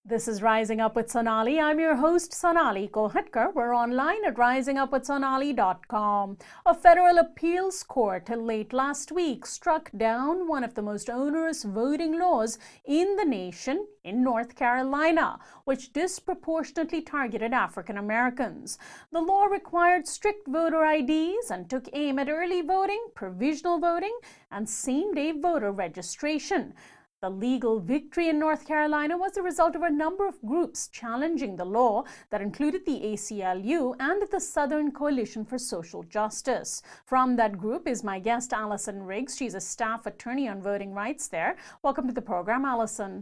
This is Rising Up with Sonali. I'm your host, Sonali Kolhatkar. We're online at risingupwithsonali.com. A federal appeals court late last week struck down one of the most onerous voting laws in the nation in North Carolina, which disproportionately targeted African Americans. The law required strict voter IDs and took aim at early voting, provisional voting, and same-day voter registration. The legal victory in North Carolina was the result of a number of groups challenging the law that included the ACLU and the Southern Coalition for Social Justice. From that group is my guest, Allison Riggs. She's a staff attorney on voting rights there. Welcome to the program, Allison.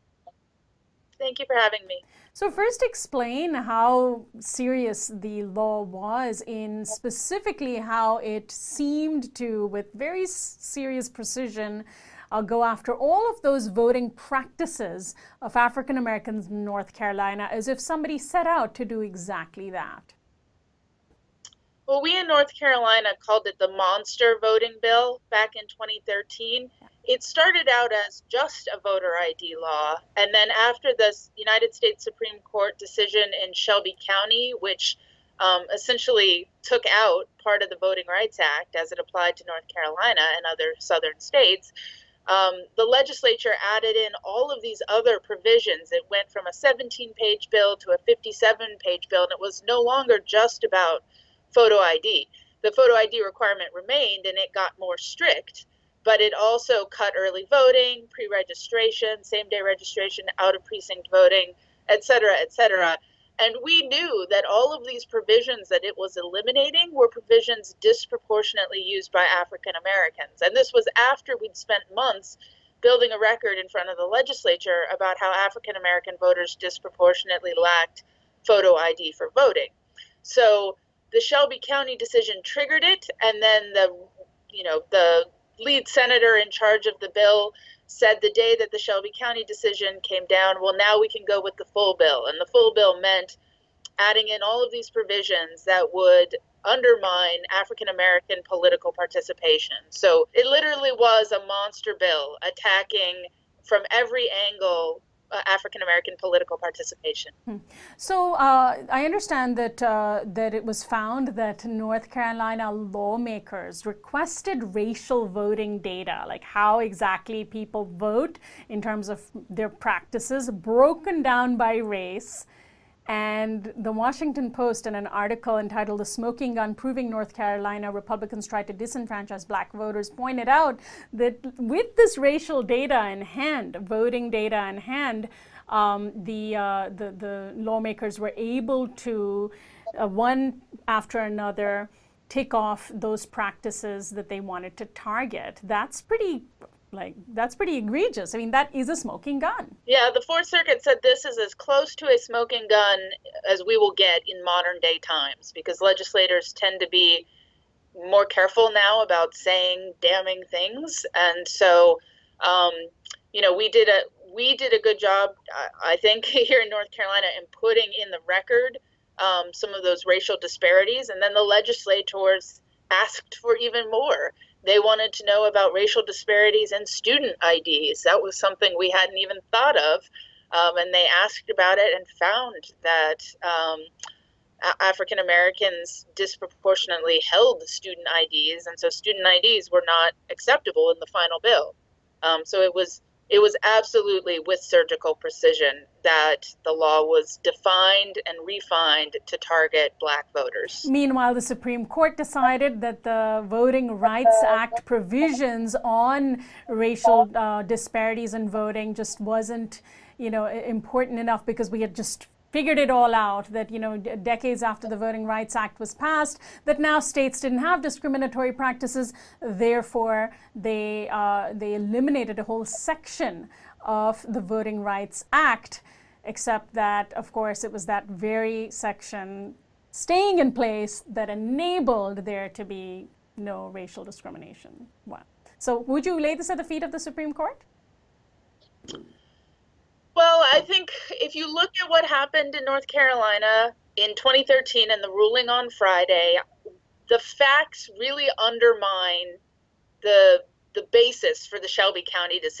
Thank you for having me. So first explain how serious the law was, in specifically how it seemed to, with very serious precision, go after all of those voting practices of African Americans in North Carolina, as if somebody set out to do exactly that. Well, we in North Carolina called it the Monster Voting Bill back in 2013. It started out as just a voter ID law, and then after the United States Supreme Court decision in Shelby County, which essentially took out part of the Voting Rights Act as it applied to North Carolina and other southern states, the legislature added in all of these other provisions. It went from a 17-page bill to a 57-page bill, and it was no longer just about photo ID. The photo ID requirement remained, and it got more strict, but it also cut early voting, pre-registration, same-day registration, out-of-precinct voting, et cetera, et cetera. And we knew that all of these provisions that it was eliminating were provisions disproportionately used by African Americans. And this was after we'd spent months building a record in front of the legislature about how African American voters disproportionately lacked photo ID for voting. So the Shelby County decision triggered it, and then the lead senator in charge of the bill said the day that the Shelby County decision came down, well, now we can go with the full bill. And the full bill meant adding in all of these provisions that would undermine African American political participation. So it literally was a monster bill attacking from every angle African American political participation. So I understand that it was found that North Carolina lawmakers requested racial voting data, like how exactly people vote in terms of their practices, broken down by race. And the Washington Post, in an article entitled "The Smoking Gun Proving North Carolina Republicans Tried to Disenfranchise Black Voters," pointed out that with this racial data in hand, voting data in hand, the lawmakers were able to, one after another, tick off those practices that they wanted to target. That's pretty egregious. I mean, that is a smoking gun. Yeah, the Fourth Circuit said this is as close to a smoking gun as we will get in modern day times, because legislators tend to be more careful now about saying damning things. And so, we did a good job, I think, here in North Carolina in putting in the record some of those racial disparities. And then the legislators asked for even more. They wanted to know about racial disparities in student IDs. That was something we hadn't even thought of. And they asked about it and found that African Americans disproportionately held student IDs. And so student IDs were not acceptable in the final bill. So it was absolutely with surgical precision that the law was defined and refined to target Black voters. Meanwhile, the Supreme Court decided that the Voting Rights Act provisions on racial disparities in voting just wasn't, important enough, because we had just figured it all out, that, decades after the Voting Rights Act was passed, that now states didn't have discriminatory practices. Therefore, they eliminated a whole section of the Voting Rights Act, except that, of course, it was that very section staying in place that enabled there to be no racial discrimination. Wow. So would you lay this at the feet of the Supreme Court? Well, I think if you look at what happened in North Carolina in 2013 and the ruling on Friday, the facts really undermine the basis for the Shelby County decision.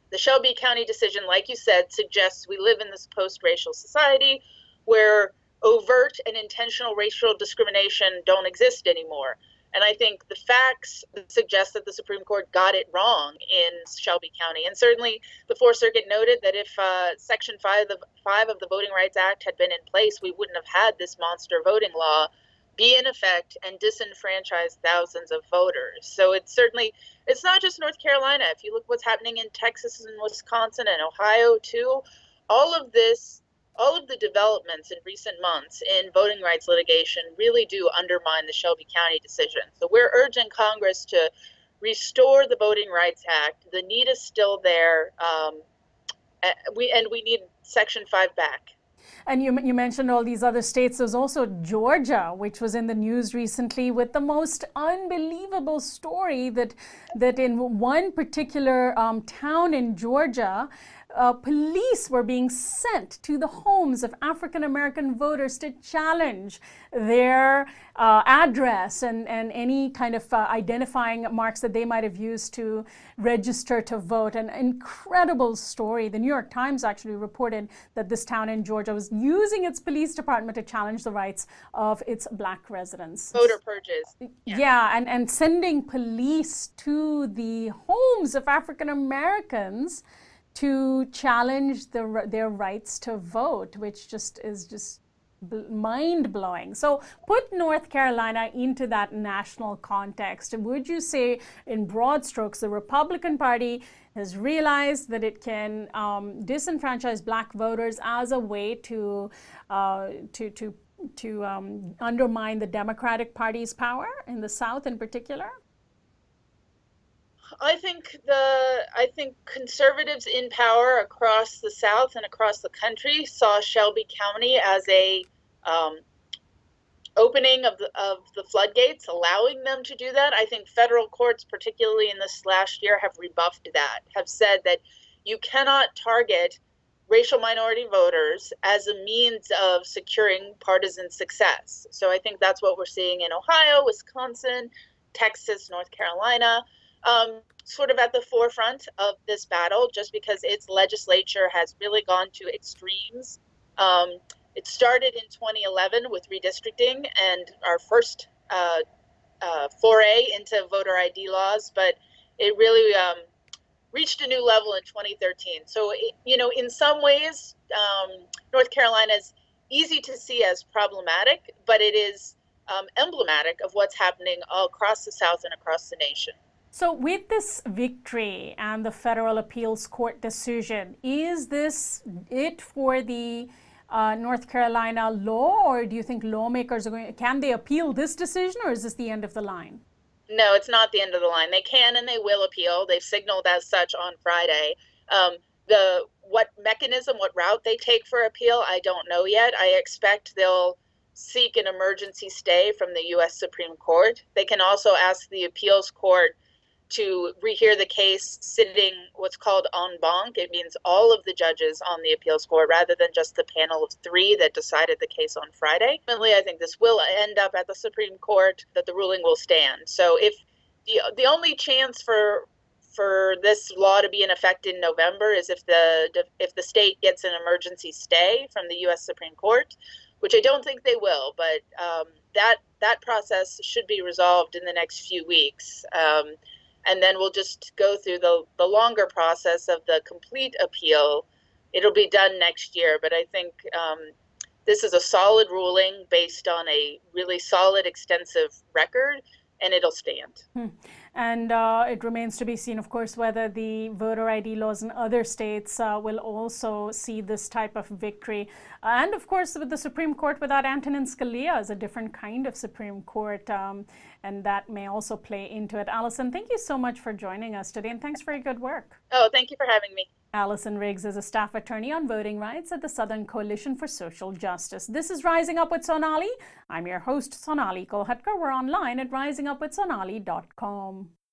The Shelby County decision, like you said, suggests we live in this post-racial society where overt and intentional racial discrimination don't exist anymore. And I think the facts suggest that the Supreme Court got it wrong in Shelby County. And certainly the Fourth Circuit noted that if Section 5 of the Voting Rights Act had been in place, we wouldn't have had this monster voting law be in effect and disenfranchise thousands of voters. So it's not just North Carolina. If you look what's happening in Texas and Wisconsin and Ohio too, all of the developments in recent months in voting rights litigation really do undermine the Shelby County decision. So we're urging Congress to restore the Voting Rights Act. The need is still there. We need Section 5 back. And you mentioned all these other states. There's also Georgia, which was in the news recently with the most unbelievable story that in one particular town in Georgia, police were being sent to the homes of African-American voters to challenge their address and any kind of identifying marks that they might have used to register to vote. An incredible story. The New York Times actually reported that this town in Georgia was using its police department to challenge the rights of its Black residents. Voter purges. Yeah, and sending police to the homes of African-Americans to challenge their rights to vote, which is mind-blowing. So put North Carolina into that national context. Would you say, in broad strokes, the Republican Party has realized that it can disenfranchise Black voters as a way to undermine the Democratic Party's power in the South in particular? I think conservatives in power across the South and across the country saw Shelby County as a opening of the floodgates, allowing them to do that. I think federal courts, particularly in this last year, have rebuffed that, have said that you cannot target racial minority voters as a means of securing partisan success. So I think that's what we're seeing in Ohio, Wisconsin, Texas, North Carolina. Sort of at the forefront of this battle, just because its legislature has really gone to extremes. It started in 2011 with redistricting and our first foray into voter ID laws, but it really reached a new level in 2013. So, in some ways, North Carolina is easy to see as problematic, but it is emblematic of what's happening all across the South and across the nation. So with this victory and the federal appeals court decision, is this it for the North Carolina law, or do you think lawmakers can they appeal this decision, or is this the end of the line? No, it's not the end of the line. They can and they will appeal. They've signaled as such on Friday. What mechanism, what route they take for appeal, I don't know yet. I expect they'll seek an emergency stay from the U.S. Supreme Court. They can also ask the appeals court to rehear the case sitting what's called en banc. It means all of the judges on the appeals court rather than just the panel of 3 that decided the case on Friday. Ultimately, I think this will end up at the Supreme Court, that the ruling will stand. So if the only chance for this law to be in effect in November is if the state gets an emergency stay from the U.S. Supreme Court, which I don't think they will, but that process should be resolved in the next few weeks. And then we'll just go through the longer process of the complete appeal. It'll be done next year, but I think this is a solid ruling based on a really solid, extensive record, and it'll stand. And it remains to be seen, of course, whether the voter ID laws in other states will also see this type of victory. And of course, with the Supreme Court without Antonin Scalia is a different kind of Supreme Court, and that may also play into it. Allison, thank you so much for joining us today, and thanks for your good work. Oh, thank you for having me. Allison Riggs is a staff attorney on voting rights at the Southern Coalition for Social Justice. This is Rising Up with Sonali. I'm your host, Sonali Kolhatkar. We're online at risingupwithsonali.com.